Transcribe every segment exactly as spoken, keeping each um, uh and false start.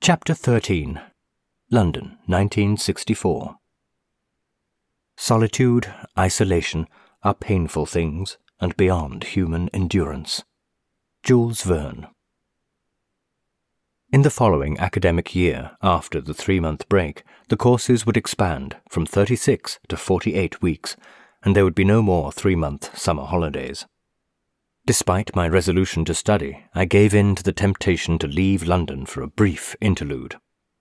Chapter thirteen. London, nineteen sixty-four. Solitude, isolation are painful things and beyond human endurance. Jules Verne. In the following academic year, after the three-month break, the courses would expand from thirty-six to forty-eight weeks, and there would be no more three-month summer holidays. Despite my resolution to study, I gave in to the temptation to leave London for a brief interlude.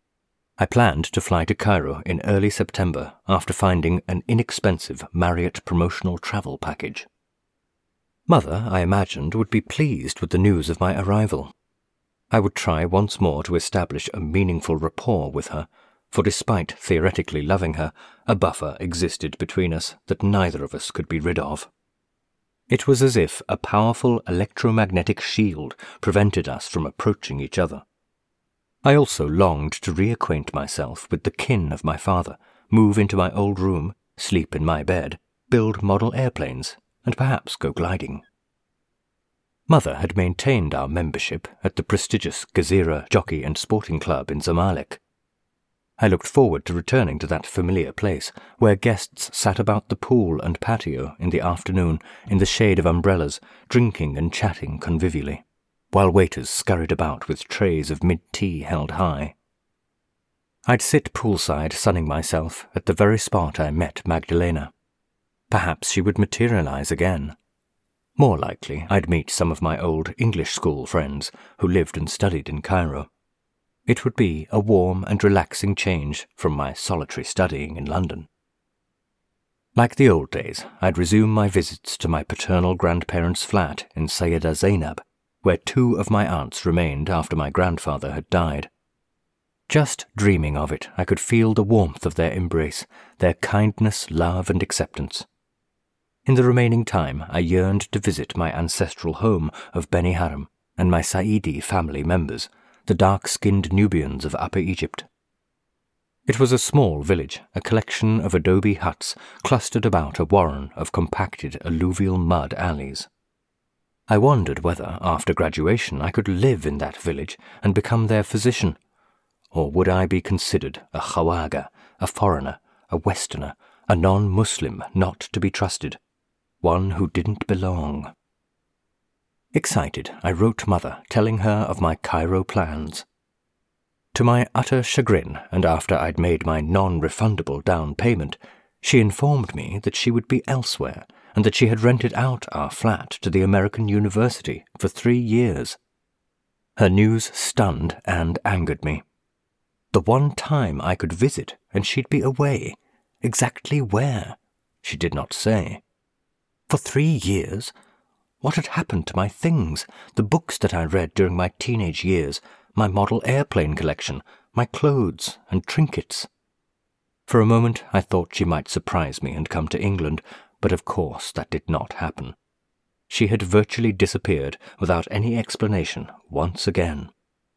I planned to fly to Cairo in early September after finding an inexpensive Marriott promotional travel package. Mother, I imagined, would be pleased with the news of my arrival. I would try once more to establish a meaningful rapport with her, for despite theoretically loving her, a buffer existed between us that neither of us could be rid of. It was as if a powerful electromagnetic shield prevented us from approaching each other. I also longed to reacquaint myself with the kin of my father, move into my old room, sleep in my bed, build model airplanes, and perhaps go gliding. Mother had maintained our membership at the prestigious Gezira Jockey and Sporting Club in Zamalek. I looked forward to returning to that familiar place, where guests sat about the pool and patio in the afternoon in the shade of umbrellas, drinking and chatting convivially, while waiters scurried about with trays of mid-tea held high. I'd sit poolside sunning myself at the very spot I met Magdalena. Perhaps she would materialize again. More likely, I'd meet some of my old English school friends who lived and studied in Cairo. It would be a warm and relaxing change from my solitary studying in London. Like the old days, I'd resume my visits to my paternal grandparents' flat in Sayyida Zainab, where two of my aunts remained after my grandfather had died. Just dreaming of it, I could feel the warmth of their embrace, their kindness, love, and acceptance. In the remaining time, I yearned to visit my ancestral home of Beni Haram and my Saidi family members, the dark-skinned Nubians of Upper Egypt. It was a small village, a collection of adobe huts clustered about a warren of compacted alluvial mud alleys. I wondered whether, after graduation, I could live in that village and become their physician, or would I be considered a khawaga, a foreigner, a Westerner, a non-Muslim not to be trusted, one who didn't belong. Excited, I wrote Mother, telling her of my Cairo plans. To my utter chagrin, and after I'd made my non-refundable down payment, she informed me that she would be elsewhere, and that she had rented out our flat to the American University for three years. Her news stunned and angered me. The one time I could visit, and she'd be away. Exactly where? She did not say. For three years? What had happened to my things, the books that I read during my teenage years, my model airplane collection, my clothes and trinkets? For a moment I thought she might surprise me and come to England, but of course that did not happen. She had virtually disappeared without any explanation once again.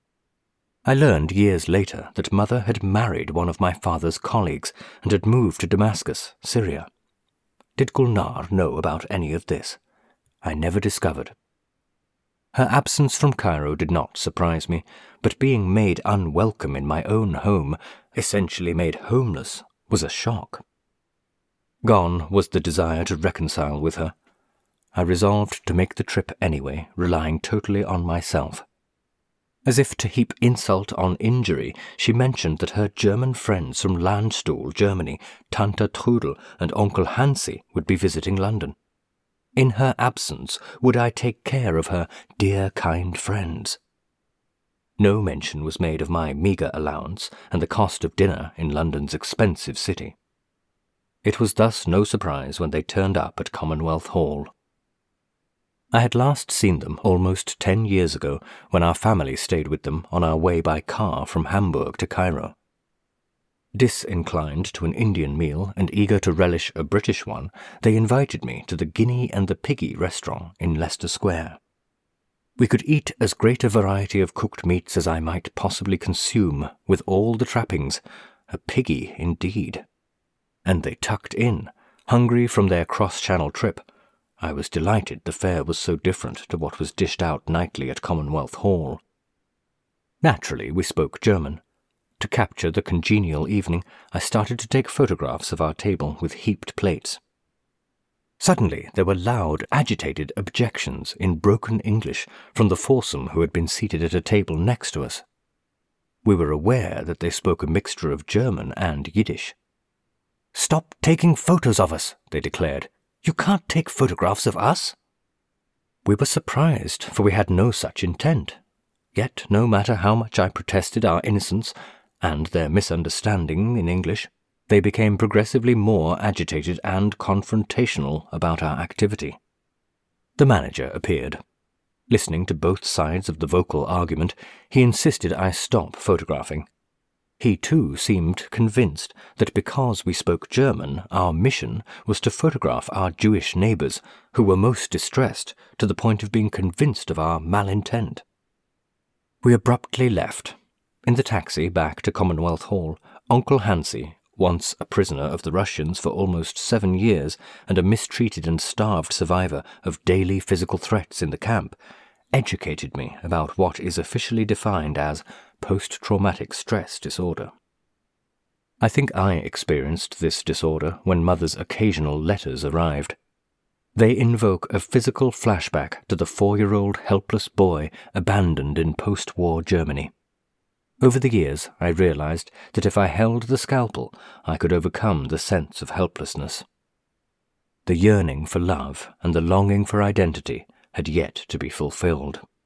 I learned years later that Mother had married one of my father's colleagues and had moved to Damascus, Syria. Did Gulnar know about any of this? I never discovered. Her absence from Cairo did not surprise me, but being made unwelcome in my own home, essentially made homeless, was a shock. Gone was the desire to reconcile with her. I resolved to make the trip anyway, relying totally on myself. As if to heap insult on injury, she mentioned that her German friends from Landstuhl, Germany, Tante Trudel and Onkel Hansi would be visiting London. In her absence, would I take care of her dear, kind friends? No mention was made of my meagre allowance and the cost of dinner in London's expensive city. It was thus no surprise when they turned up at Commonwealth Hall. I had last seen them almost ten years ago, when our family stayed with them on our way by car from Hamburg to Cairo. Disinclined to an Indian meal and eager to relish a British one, they invited me to the Guinea and the Piggy restaurant in Leicester Square. We could eat as great a variety of cooked meats as I might possibly consume, with all the trappings, a piggy indeed. And they tucked in, hungry from their cross-channel trip. I was delighted the fare was so different to what was dished out nightly at Commonwealth Hall. Naturally, we spoke German. To capture the congenial evening, I started to take photographs of our table with heaped plates. Suddenly, there were loud, agitated objections in broken English from the foursome who had been seated at a table next to us. We were aware that they spoke a mixture of German and Yiddish. "Stop taking photos of us," they declared. "You can't take photographs of us." We were surprised, for we had no such intent. Yet, no matter how much I protested our innocence and their misunderstanding in English, they became progressively more agitated and confrontational about our activity. The manager appeared. Listening to both sides of the vocal argument, he insisted I stop photographing. He too seemed convinced that because we spoke German, our mission was to photograph our Jewish neighbours, who were most distressed to the point of being convinced of our malintent. We abruptly left. In the taxi back to Commonwealth Hall, Uncle Hansi, once a prisoner of the Russians for almost seven years and a mistreated and starved survivor of daily physical threats in the camp, educated me about what is officially defined as post-traumatic stress disorder. I think I experienced this disorder when Mother's occasional letters arrived. They invoke a physical flashback to the four-year-old helpless boy abandoned in post-war Germany. Over the years, I realized that if I held the scalpel, I could overcome the sense of helplessness. The yearning for love and the longing for identity had yet to be fulfilled.